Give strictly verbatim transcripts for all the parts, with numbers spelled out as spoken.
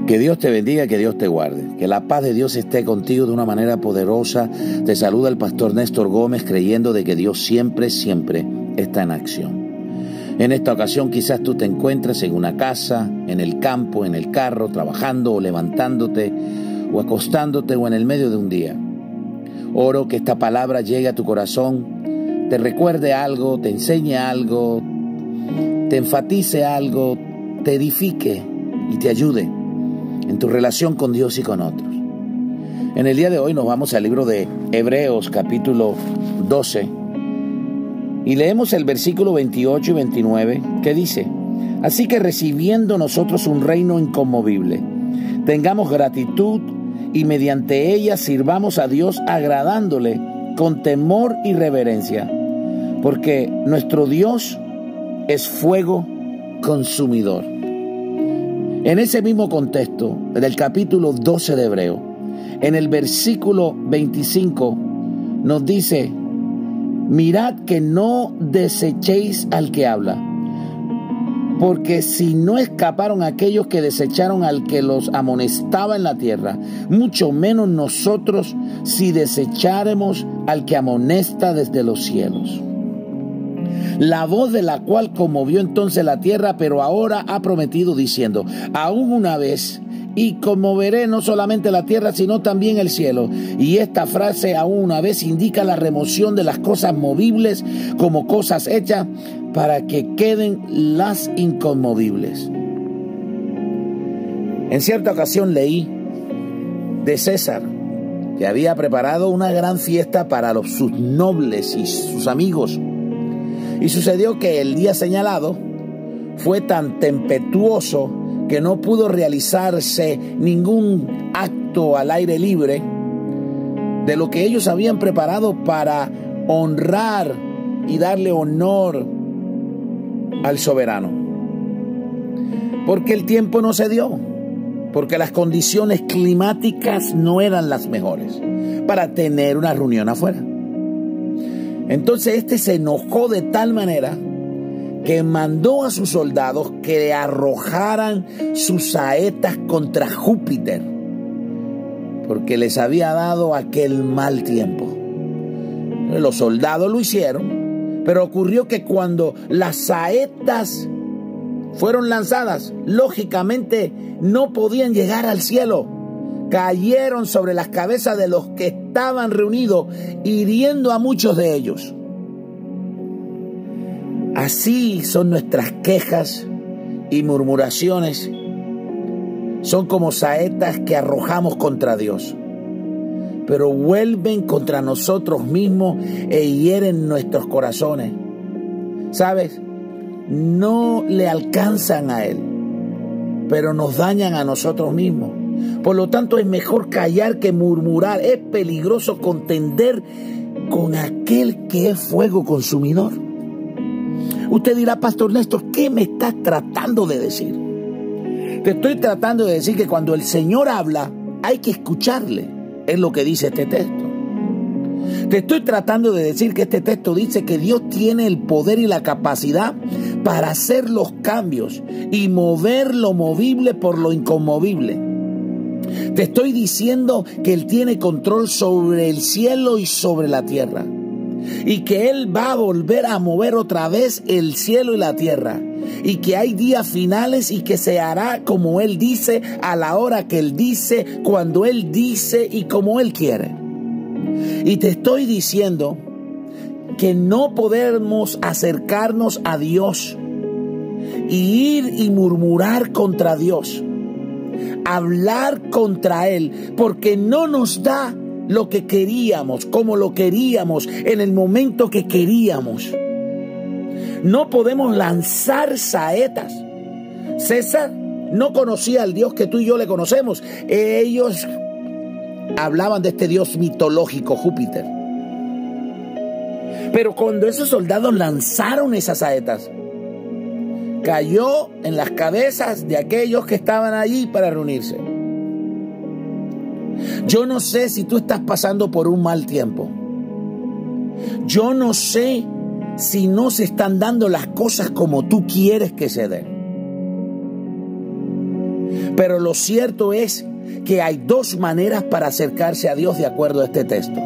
Que Dios te bendiga, que Dios te guarde. Que la paz de Dios esté contigo de una manera poderosa. Te saluda el pastor Néstor Gómez, creyendo de que Dios siempre, siempre está en acción. En esta ocasión quizás tú te encuentres en una casa, en el campo, en el carro, trabajando o levantándote o acostándote o en el medio de un día. Oro que esta palabra llegue a tu corazón, te recuerde algo, te enseñe algo, te enfatice algo, te edifique y te ayude en tu relación con Dios y con otros. En el día de hoy nos vamos al libro de Hebreos capítulo doce y leemos el versículo veintiocho y veintinueve que dice: así que recibiendo nosotros un reino inconmovible, tengamos gratitud y mediante ella sirvamos a Dios agradándole con temor y reverencia, porque nuestro Dios es fuego consumidor. En ese mismo contexto del capítulo doce de Hebreo, en el versículo veinticinco nos dice: mirad que no desechéis al que habla, porque si no escaparon aquellos que desecharon al que los amonestaba en la tierra, mucho menos nosotros si desecháremos al que amonesta desde los cielos. La voz de la cual conmovió entonces la tierra, pero ahora ha prometido diciendo: aún una vez, y conmoveré no solamente la tierra, sino también el cielo. Y esta frase, aún una vez, indica la remoción de las cosas movibles como cosas hechas para que queden las inconmovibles. En cierta ocasión leí de César que había preparado una gran fiesta para los, sus nobles y sus amigos. Y sucedió que el día señalado fue tan tempestuoso que no pudo realizarse ningún acto al aire libre de lo que ellos habían preparado para honrar y darle honor al soberano. Porque el tiempo no se dio, porque las condiciones climáticas no eran las mejores para tener una reunión afuera. Entonces este se enojó de tal manera que mandó a sus soldados que arrojaran sus saetas contra Júpiter, porque les había dado aquel mal tiempo. Los soldados lo hicieron, pero ocurrió que cuando las saetas fueron lanzadas, lógicamente no podían llegar al cielo. Cayeron sobre las cabezas de los que estaban reunidos, hiriendo a muchos de ellos. Así son nuestras quejas y murmuraciones. Son como saetas que arrojamos contra Dios, pero vuelven contra nosotros mismos e hieren nuestros corazones. ¿Sabes? No le alcanzan a Él, pero nos dañan a nosotros mismos. Por lo tanto, es mejor callar que murmurar. Es peligroso contender con aquel que es fuego consumidor. Usted dirá: pastor Néstor, ¿qué me estás tratando de decir? Te estoy tratando de decir que cuando el Señor habla, hay que escucharle. Es lo que dice este texto. Te estoy tratando de decir que este texto dice que Dios tiene el poder y la capacidad para hacer los cambios y mover lo movible por lo inconmovible. Te estoy diciendo que Él tiene control sobre el cielo y sobre la tierra, y que Él va a volver a mover otra vez el cielo y la tierra, y que hay días finales y que se hará como Él dice, a la hora que Él dice, cuando Él dice y como Él quiere. Y te estoy diciendo que no podemos acercarnos a Dios y ir y murmurar contra Dios, hablar contra Él, porque no nos da lo que queríamos, como lo queríamos, en el momento que queríamos. No podemos lanzar saetas. César no conocía al Dios que tú y yo le conocemos. Ellos hablaban de este Dios mitológico, Júpiter. Pero cuando esos soldados lanzaron esas saetas, cayó en las cabezas de aquellos que estaban allí para reunirse. Yo no sé si tú estás pasando por un mal tiempo. Yo no sé si no se están dando las cosas como tú quieres que se den. Pero lo cierto es que hay dos maneras para acercarse a Dios de acuerdo a este texto.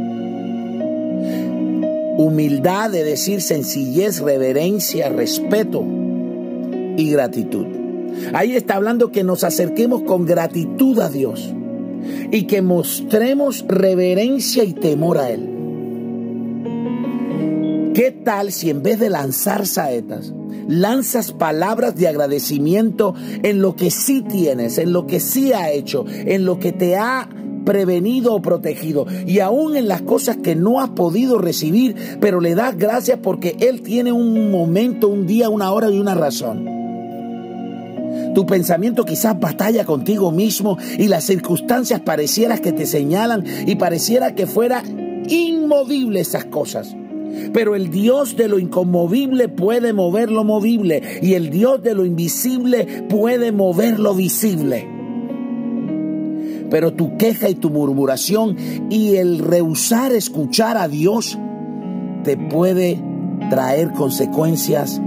Humildad, es decir, sencillez, reverencia, respeto y gratitud. Ahí está hablando que nos acerquemos con gratitud a Dios y que mostremos reverencia y temor a Él. ¿Qué tal si en vez de lanzar saetas, lanzas palabras de agradecimiento en lo que sí tienes, en lo que sí ha hecho, en lo que te ha prevenido o protegido, y aún en las cosas que no has podido recibir, pero le das gracias porque Él tiene un momento, un día, una hora y una razón? Tu pensamiento quizás batalla contigo mismo y las circunstancias parecieran que te señalan y pareciera que fuera inmovible esas cosas. Pero el Dios de lo inconmovible puede mover lo movible, y el Dios de lo invisible puede mover lo visible. Pero tu queja y tu murmuración y el rehusar escuchar a Dios te puede traer consecuencias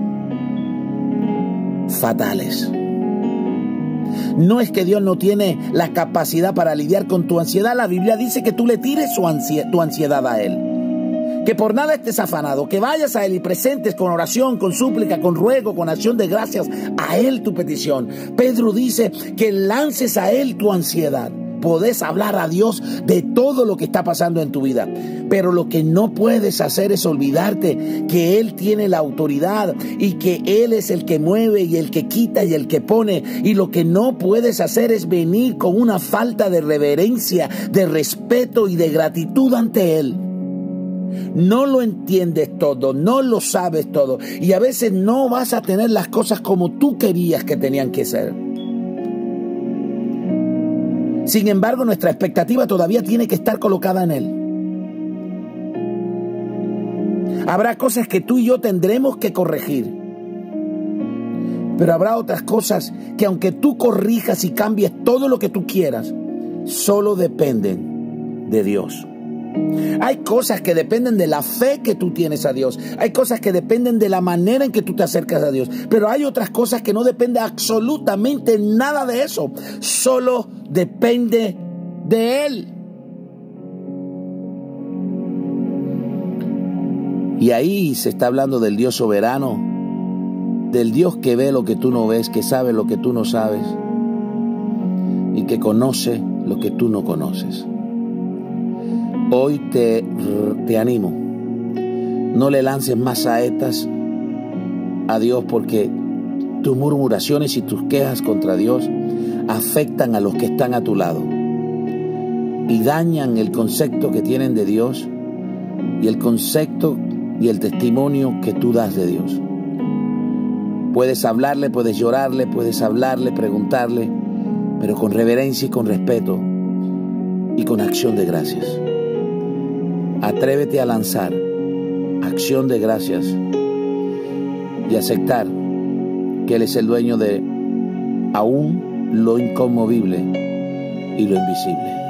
fatales. No es que Dios no tiene la capacidad para lidiar con tu ansiedad. La Biblia dice que tú le tires su ansie- tu ansiedad a Él. Que por nada estés afanado, que vayas a Él y presentes con oración, con súplica, con ruego, con acción de gracias a Él tu petición. Pedro dice que lances a Él tu ansiedad. Podés hablar a Dios de todo lo que está pasando en tu vida, pero lo que no puedes hacer es olvidarte que Él tiene la autoridad y que Él es el que mueve y el que quita y el que pone. Y lo que no puedes hacer es venir con una falta de reverencia, de respeto y de gratitud ante Él. No lo entiendes todo, no lo sabes todo, y a veces no vas a tener las cosas como tú querías que tenían que ser. Sin embargo, nuestra expectativa todavía tiene que estar colocada en Él. Habrá cosas que tú y yo tendremos que corregir, pero habrá otras cosas que aunque tú corrijas y cambies todo lo que tú quieras, solo dependen de Dios. Hay cosas que dependen de la fe que tú tienes a Dios. Hay cosas que dependen de la manera en que tú te acercas a Dios. Pero hay otras cosas que no dependen absolutamente nada de eso. Solo depende de Él. Y ahí se está hablando del Dios soberano, del Dios que ve lo que tú no ves, que sabe lo que tú no sabes y que conoce lo que tú no conoces. Hoy te, te animo, no le lances más saetas a Dios, porque tus murmuraciones y tus quejas contra Dios afectan a los que están a tu lado y dañan el concepto que tienen de Dios y el concepto y el testimonio que tú das de Dios. Puedes hablarle, puedes llorarle, puedes hablarle, preguntarle, pero con reverencia y con respeto y con acción de gracias. Atrévete a lanzar acción de gracias y aceptar que Él es el dueño de aún lo inconmovible y lo invisible.